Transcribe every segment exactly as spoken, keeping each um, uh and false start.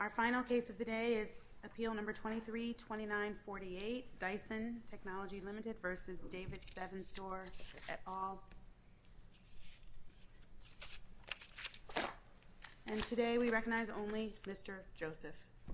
Our final case of the day is Appeal Number twenty-three twenty-nine forty-eight, Dyson Technology Limited versus David Seven Store et al. And today we recognize only Mister Joseph.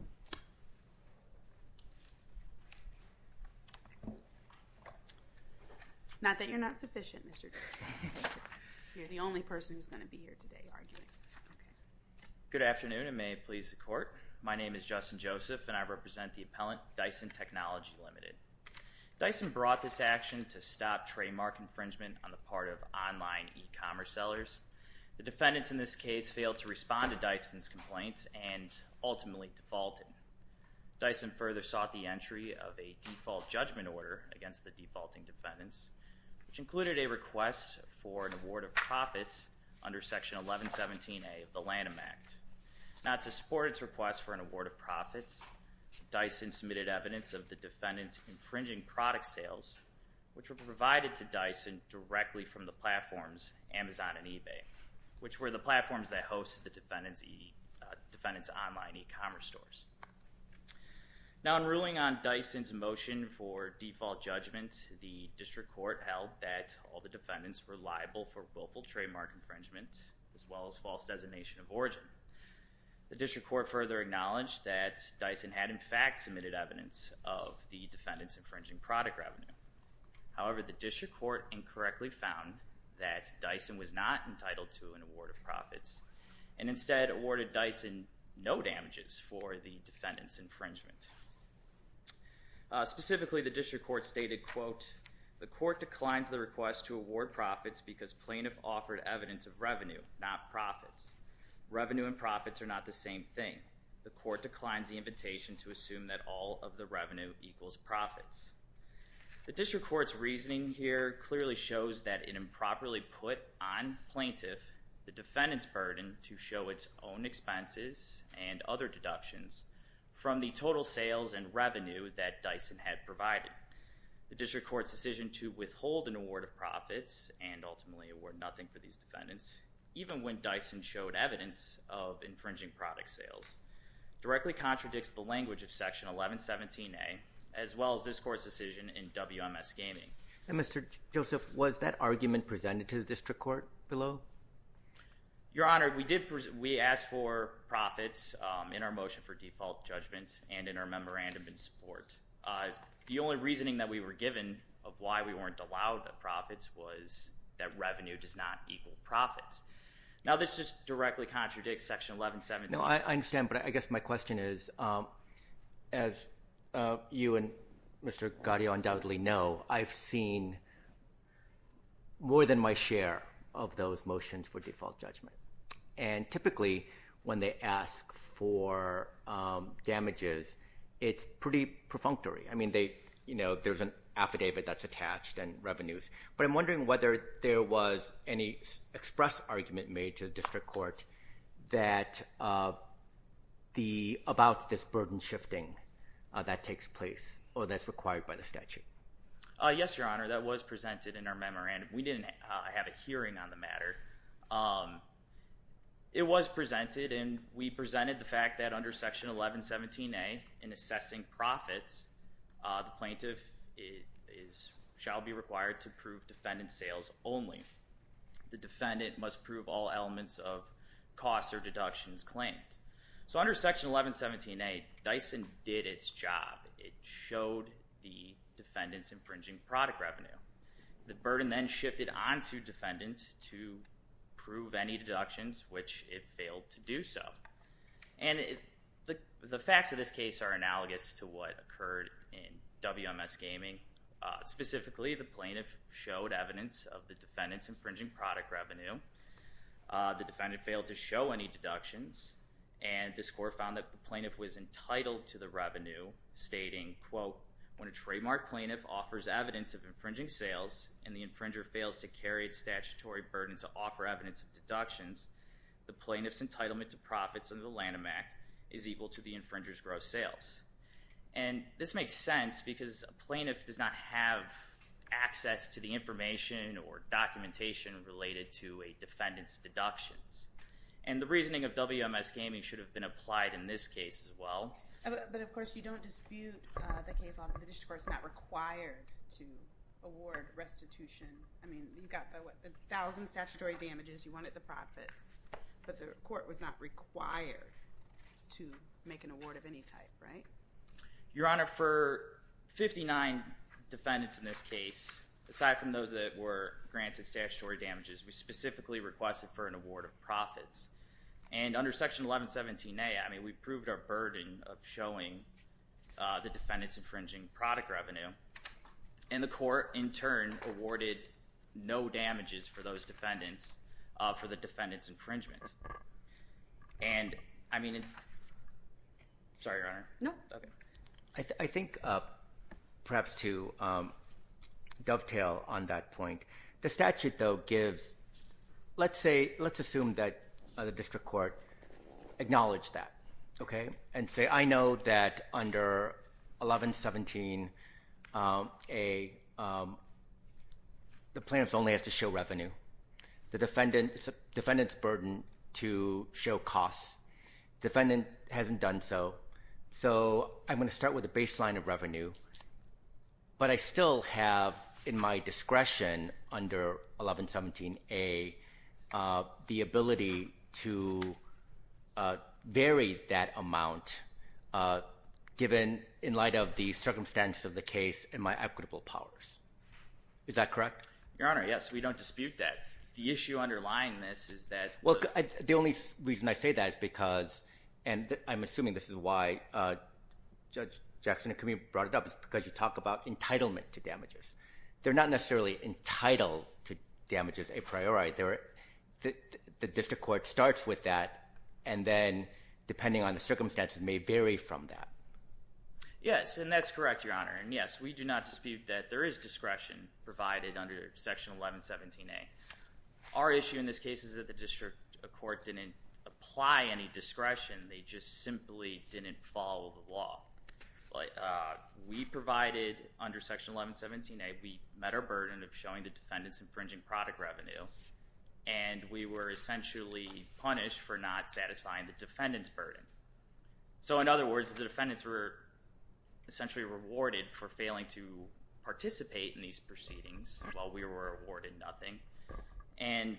Not that you're not sufficient, Mister Joseph. You're the only person who's going to be here today arguing. Okay. Good afternoon, and may it please the court. My name is Justin Joseph, and I represent the appellant Dyson Technology Limited. Dyson brought this action to stop trademark infringement on the part of online e-commerce sellers. The defendants in this case failed to respond to Dyson's complaints and ultimately defaulted. Dyson further sought the entry of a default judgment order against the defaulting defendants, which included a request for an award of profits under Section eleven seventeen A of the Lanham Act. Now, to support its request for an award of profits, Dyson submitted evidence of the defendants' infringing product sales, which were provided to Dyson directly from the platforms Amazon and eBay, which were the platforms that hosted the defendants' e, uh, defendants' online e-commerce stores. Now, in ruling on Dyson's motion for default judgment, the district court held that all the defendants were liable for willful trademark infringement, as well as false designation of origin. The district court further acknowledged that Dyson had in fact submitted evidence of the defendants' infringing product revenue. However, the district court incorrectly found that Dyson was not entitled to an award of profits, and instead awarded Dyson no damages for the defendants' infringement. Uh, specifically, the district court stated, quote, "The court declines the request to award profits because plaintiff offered evidence of revenue, not profits. Revenue and profits are not the same thing. The court declines the invitation to assume that all of the revenue equals profits." The district court's reasoning here clearly shows that it improperly put on plaintiff the defendant's burden to show its own expenses and other deductions from the total sales and revenue that Dyson had provided. The district court's decision to withhold an award of profits and ultimately award nothing for these defendants, even when Dyson showed evidence of infringing product sales, directly contradicts the language of Section eleven seventeen A, as well as this court's decision in W M S Gaming. And Mister Joseph, was that argument presented to the district court below? Your Honor, we did. Pres- we asked for profits um, in our motion for default judgment and in our memorandum in support. Uh, the only reasoning that we were given of why we weren't allowed profits was that revenue does not equal profits. Now, this just directly contradicts Section eleven seventeen. No, I, I understand, but I guess my question is, um, as uh, you and Mister Gaudio undoubtedly know, I've seen more than my share of those motions for default judgment. And typically, when they ask for um, damages, it's pretty perfunctory. I mean, they, you know, there's an affidavit that's attached and revenues. But I'm wondering whether there was any express argument made to the district court that uh, the about this burden shifting uh, that takes place or that's required by the statute. Uh, yes, Your Honor, that was presented in our memorandum. We didn't uh, have a hearing on the matter. Um, it was presented, and we presented the fact that under Section eleven seventeen A, in assessing profits, uh, the plaintiff is, is shall be required to prove defendant sales only. The defendant must prove all elements of costs or deductions claimed. So under Section eleven seventeen A, Dyson did its job. It showed the defendant's infringing product revenue. The burden then shifted onto defendant to prove any deductions, which it failed to do so. And it, the, the facts of this case are analogous to what occurred in W M S Gaming. Uh, specifically, the plaintiff showed evidence of the defendant's infringing product revenue. Uh, the defendant failed to show any deductions, and this court found that the plaintiff was entitled to the revenue, stating, quote, "When a trademark plaintiff offers evidence of infringing sales and the infringer fails to carry its statutory burden to offer evidence of deductions, the plaintiff's entitlement to profits under the Lanham Act is equal to the infringer's gross sales." And this makes sense because a plaintiff does not have access to the information or documentation related to a defendant's deductions. And the reasoning of W M S Gaming should have been applied in this case as well. Uh, But, but of course, you don't dispute uh, the case law. The district court's not required to award restitution. I mean, you've got the, what, the thousand statutory damages, you wanted the profits, but the court was not required to make an award of any type, right? Your Honor, for fifty-nine defendants in this case, aside from those that were granted statutory damages, we specifically requested for an award of profits. And under Section eleven seventeen A, I mean, we proved our burden of showing uh, the defendants infringing product revenue. And the court, in turn, awarded no damages for those defendants, uh, for the defendants' infringement. And, I mean, it, sorry, Your Honor. No. Okay. I, th- I think uh, perhaps to um, dovetail on that point, the statute, though, gives, let's say, let's assume that uh, the district court acknowledged that, okay, and say, I know that under eleven seventeen, um, a um, the plaintiff only has to show revenue. The defendant, it's a defendant's burden to show costs. Defendant hasn't done so. So I'm going to start with a baseline of revenue, but I still have in my discretion under eleven seventeen A uh, the ability to uh, vary that amount uh, given in light of the circumstance of the case and my equitable powers. Is that correct? Your Honor, yes, we don't dispute that. The issue underlying this is that... Well, the, I, the only reason I say that is because, and th- I'm assuming this is why uh, Judge Jackson and Camille brought it up, is because you talk about entitlement to damages. They're not necessarily entitled to damages a priori. They're, the, the district court starts with that, and then, depending on the circumstances, may vary from that. Yes, and that's correct, Your Honor. And yes, we do not dispute that there is discretion provided under Section eleven seventeen A. Our issue in this case is that the district court didn't apply any discretion. They just simply didn't follow the law. Like, uh, we provided, under Section eleven seventeen A, we met our burden of showing the defendants infringing product revenue, and we were essentially punished for not satisfying the defendant's burden. So in other words, the defendants were essentially rewarded for failing to participate in these proceedings while we were awarded nothing. And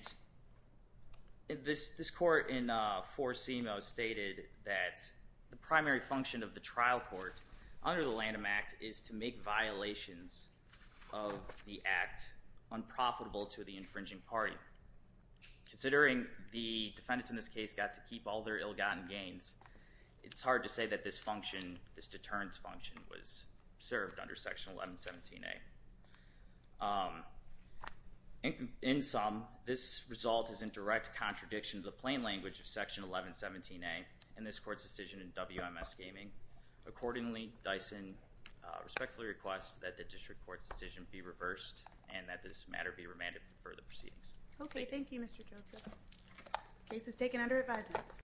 this this court in uh, four C M O stated that the primary function of the trial court under the Lanham Act is to make violations of the act unprofitable to the infringing party. Considering the defendants in this case got to keep all their ill-gotten gains, it's hard to say that this function, this deterrence function, was served under Section eleven seventeen A. Um, in, in sum, this result is in direct contradiction to the plain language of Section eleven seventeen A and this court's decision in W M S Gaming. Accordingly, Dyson uh, respectfully requests that the district court's decision be reversed and that this matter be remanded for further proceedings. Okay, thank you, Mister Joseph. Case is taken under advisement.